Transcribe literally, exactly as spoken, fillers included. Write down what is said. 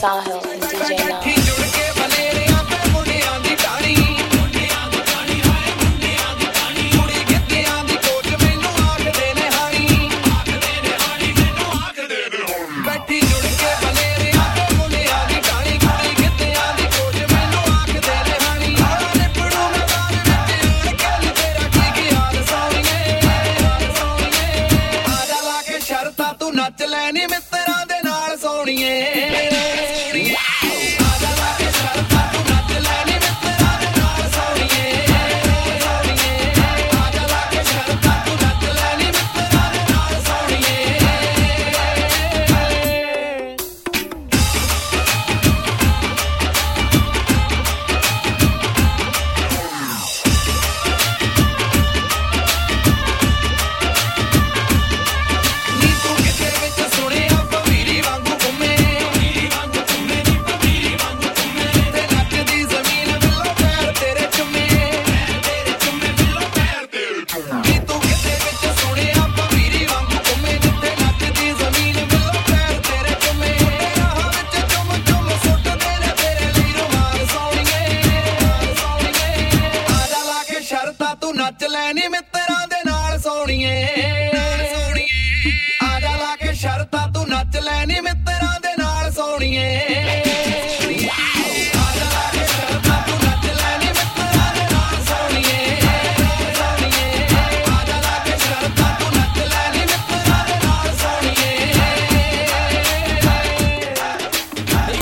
Sahil and D J Nam. ਨੱਚ ਲੈਣੀ ਮਿੱਤਰਾਂ ਦੇ ਨਾਲ ਸੋਹਣੀਏ ਆ ਜਾ ਲਾ ਕੇ ਸ਼ਰਤਾਂ ਤੂੰ ਨੱਚ ਲੈਣੀ ਮਿੱਤਰਾਂ ਦੇ ਨਾਲ ਸੋਹਣੀਏ